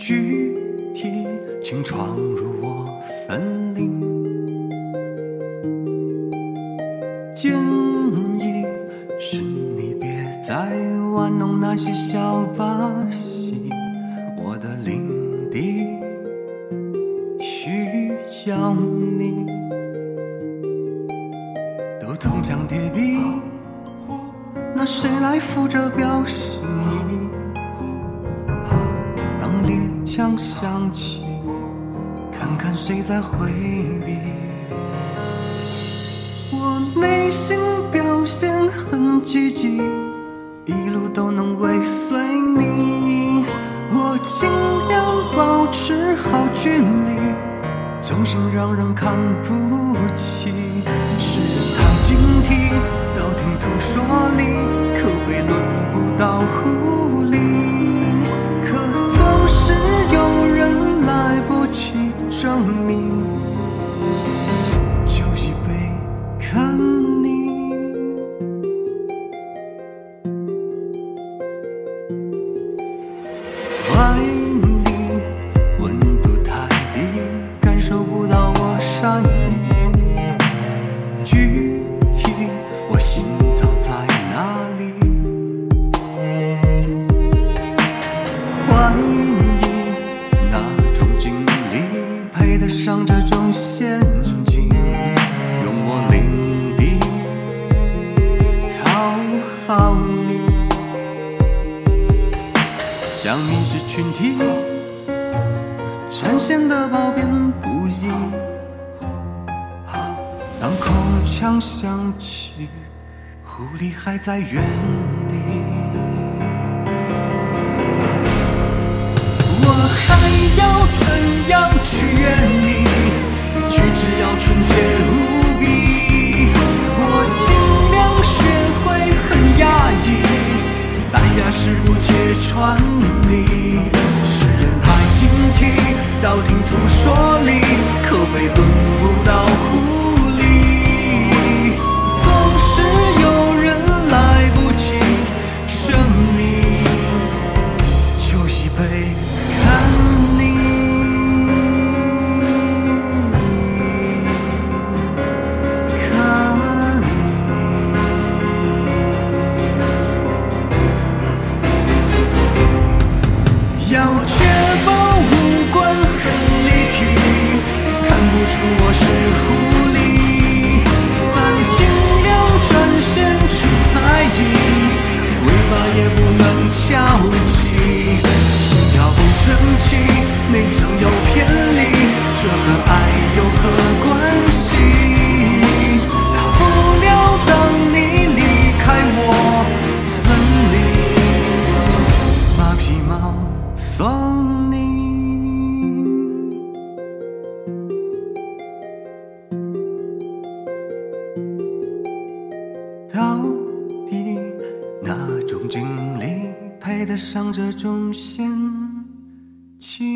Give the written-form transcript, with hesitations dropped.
具体，请闯入我森林。建议是你别再玩弄那些小把戏，我的领地需要你。都铜墙铁壁，那谁来负责表心意？当猎枪响起，看看谁在回避。我内心表现很积极，一路都能尾随你。我尽量保持好距离，总是让人看不起。世人太警惕，道听途说里可被轮不到狐狸。可总是有人来不及证明，就已被看腻。怀里温度太低，感受不到我善意。具体我心脏在哪里？怀疑哪种经历配得上这种陷阱，用我领地讨好你。像迷失群体，展现的褒贬不一。当空枪响起，狐狸还在原地。我还要怎样取悦你？举止要纯洁无比。我尽量学会很压抑，代价是不揭穿你。世人太警惕，道听途说里可被轮不到狐狸。总是有人来不及证明，就已被看腻。看腻。要确保五官很立体，看不出我是狐狸。咱尽量展现出才艺，尾巴也不能翘起。心跳不整齐，内脏有偏离，这和爱有何关系？大不了当你离开我森林，马匹毛送你。到底哪种经历配得上这种陷阱？